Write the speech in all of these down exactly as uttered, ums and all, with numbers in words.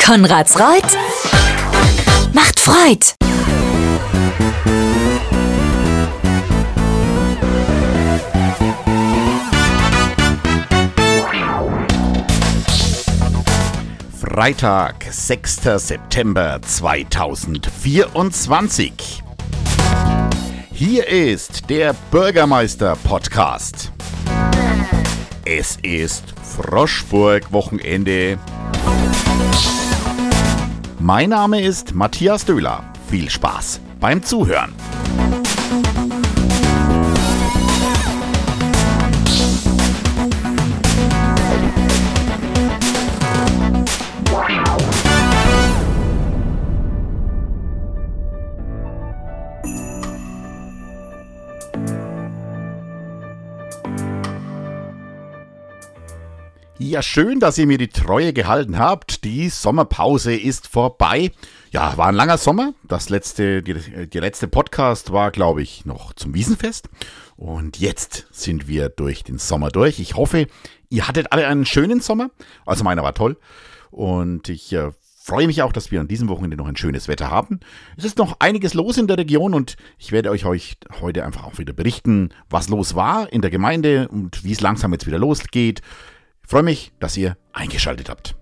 Konrads Reut macht Freud. Freitag, sechster September zweitausendvierundzwanzig. Hier ist der Bürgermeister-Podcast. Es ist Froschburg-Wochenende. Mein Name ist Matthias Döhler. Viel Spaß beim Zuhören. Ja, schön, dass ihr mir die Treue gehalten habt. Die Sommerpause ist vorbei. Ja, war ein langer Sommer. Das letzte, die, die letzte Podcast war, glaube ich, noch zum Wiesenfest. Und jetzt sind wir durch den Sommer durch. Ich hoffe, ihr hattet alle einen schönen Sommer. Also meiner war toll. Und ich äh, freue mich auch, dass wir an diesem Wochenende noch ein schönes Wetter haben. Es ist noch einiges los in der Region und ich werde euch heute einfach auch wieder berichten, was los war in der Gemeinde und wie es langsam jetzt wieder losgeht. Ich freue mich, dass ihr eingeschaltet habt.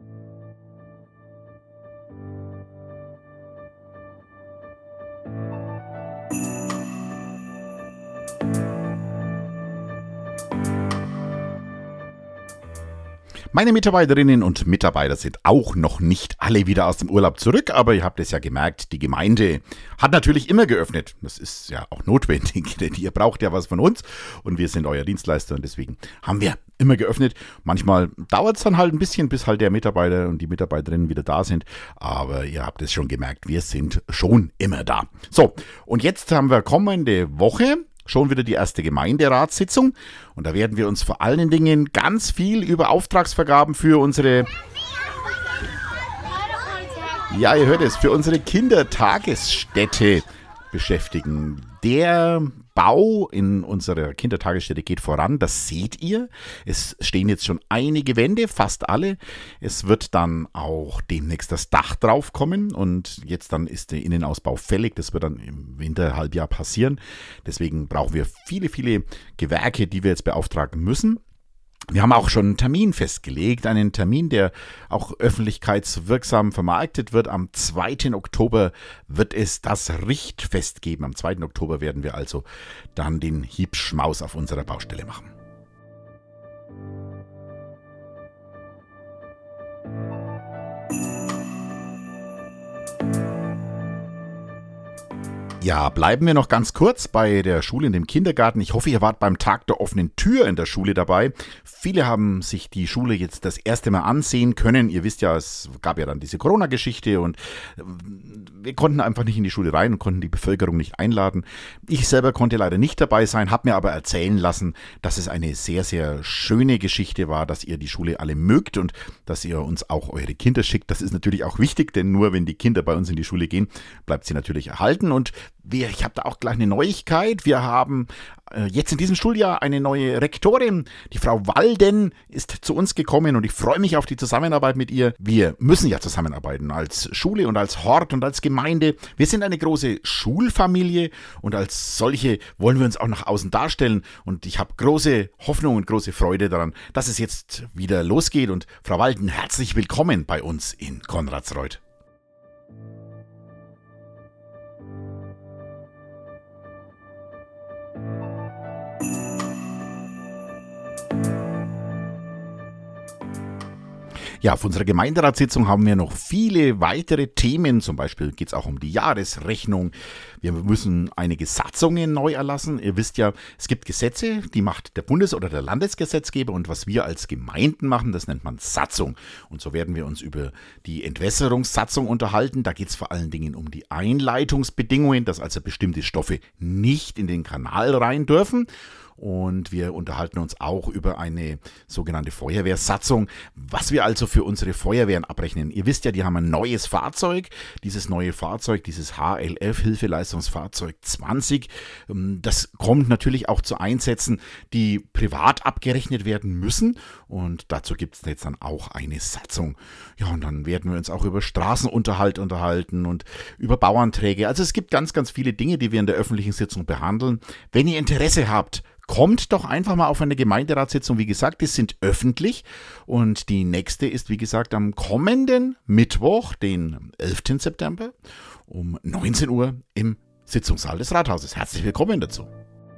Meine Mitarbeiterinnen und Mitarbeiter sind auch noch nicht alle wieder aus dem Urlaub zurück, aber ihr habt es ja gemerkt, die Gemeinde hat natürlich immer geöffnet. Das ist ja auch notwendig, denn ihr braucht ja was von uns und wir sind euer Dienstleister und deswegen haben wir immer geöffnet. Manchmal dauert es dann halt ein bisschen, bis halt der Mitarbeiter und die Mitarbeiterinnen wieder da sind, aber ihr habt es schon gemerkt, wir sind schon immer da. So, und jetzt haben wir kommende Woche schon wieder die erste Gemeinderatssitzung und da werden wir uns vor allen Dingen ganz viel über Auftragsvergaben für unsere, ja, ihr hört es, für unsere Kindertagesstätte beschäftigen. Der Bau in unserer Kindertagesstätte geht voran, das seht ihr. Es stehen jetzt schon einige Wände, fast alle. Es wird dann auch demnächst das Dach drauf kommen und jetzt dann ist der Innenausbau fällig. Das wird dann im Winterhalbjahr passieren. Deswegen brauchen wir viele, viele Gewerke, die wir jetzt beauftragen müssen. Wir haben auch schon einen Termin festgelegt, einen Termin, der auch öffentlichkeitswirksam vermarktet wird. Am zweiten Oktober wird es das Richtfest geben. Am zweiten Oktober werden wir also dann den Hiebschmaus auf unserer Baustelle machen. Ja, bleiben wir noch ganz kurz bei der Schule in dem Kindergarten. Ich hoffe, ihr wart beim Tag der offenen Tür in der Schule dabei. Viele haben sich die Schule jetzt das erste Mal ansehen können. Ihr wisst ja, es gab ja dann diese Corona-Geschichte und wir konnten einfach nicht in die Schule rein und konnten die Bevölkerung nicht einladen. Ich selber konnte leider nicht dabei sein, habe mir aber erzählen lassen, dass es eine sehr, sehr schöne Geschichte war, dass ihr die Schule alle mögt und dass ihr uns auch eure Kinder schickt. Das ist natürlich auch wichtig, denn nur wenn die Kinder bei uns in die Schule gehen, bleibt sie natürlich erhalten. Und wir, ich habe da auch gleich eine Neuigkeit. Wir haben äh, jetzt in diesem Schuljahr eine neue Rektorin. Die Frau Walden ist zu uns gekommen und ich freue mich auf die Zusammenarbeit mit ihr. Wir müssen ja zusammenarbeiten als Schule und als Hort und als Gemeinde. Wir sind eine große Schulfamilie und als solche wollen wir uns auch nach außen darstellen. Und ich habe große Hoffnung und große Freude daran, dass es jetzt wieder losgeht. Und Frau Walden, herzlich willkommen bei uns in Konradsreuth. Ja, auf unserer Gemeinderatssitzung haben wir noch viele weitere Themen. Zum Beispiel geht es auch um die Jahresrechnung. Wir müssen einige Satzungen neu erlassen. Ihr wisst ja, es gibt Gesetze, die macht der Bundes- oder der Landesgesetzgeber. Und was wir als Gemeinden machen, das nennt man Satzung. Und so werden wir uns über die Entwässerungssatzung unterhalten. Da geht es vor allen Dingen um die Einleitungsbedingungen, dass also bestimmte Stoffe nicht in den Kanal rein dürfen. und wir unterhalten uns auch über eine sogenannte Feuerwehrsatzung, was wir also für unsere Feuerwehren abrechnen. Ihr wisst ja, die haben ein neues Fahrzeug, dieses neue Fahrzeug, dieses H L F, Hilfeleistungsfahrzeug zwanzig, das kommt natürlich auch zu Einsätzen, die privat abgerechnet werden müssen, und dazu gibt es jetzt dann auch eine Satzung. Ja, und dann werden wir uns auch über Straßenunterhalt unterhalten und über Bauanträge. Also es gibt ganz, ganz viele Dinge, die wir in der öffentlichen Sitzung behandeln. Wenn ihr Interesse habt, kommt doch einfach mal auf eine Gemeinderatssitzung. Wie gesagt, die sind öffentlich, und die nächste ist, wie gesagt, am kommenden Mittwoch, den elften September, um neunzehn Uhr im Sitzungssaal des Rathauses. Herzlich willkommen dazu.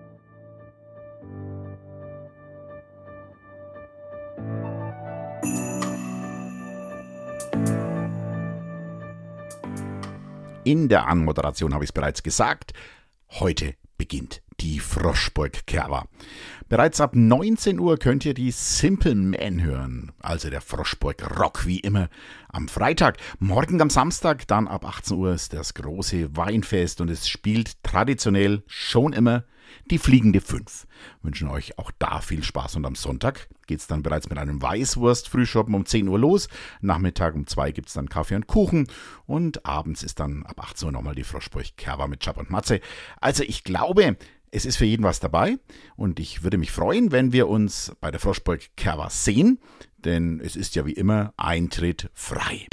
In der Anmoderation habe ich es bereits gesagt, heute beginnt die Froschburg-Kerwa. Bereits ab neunzehn Uhr könnt ihr die Simple Man hören, also der Froschburg-Rock wie immer am Freitag. Morgen am Samstag, dann ab achtzehn Uhr, ist das große Weinfest, und es spielt traditionell schon immer die Fliegende Fünf. Wünschen euch auch da viel Spaß, und am Sonntag geht es dann bereits mit einem Weißwurst-Frühschoppen um zehn Uhr los. Nachmittag um zwei gibt es dann Kaffee und Kuchen, und abends ist dann ab achtzehn Uhr nochmal die Froschburg-Kerwa mit Chap und Matze. Also ich glaube, es ist für jeden was dabei, und ich würde mich freuen, wenn wir uns bei der Froschburg-Kerwa sehen, denn es ist ja wie immer Eintritt frei.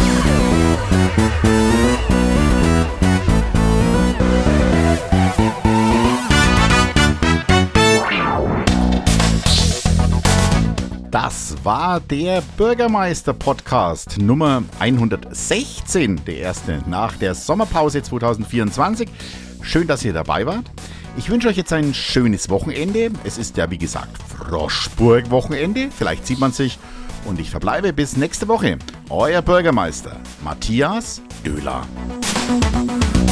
Das war der Bürgermeister-Podcast Nummer hundertsechzehn, der erste nach der Sommerpause zwanzig vierundzwanzig. Schön, dass ihr dabei wart. Ich wünsche euch jetzt ein schönes Wochenende. Es ist ja, wie gesagt, Froschburg-Wochenende. Vielleicht sieht man sich. Und ich verbleibe bis nächste Woche. Euer Bürgermeister Matthias Döhler.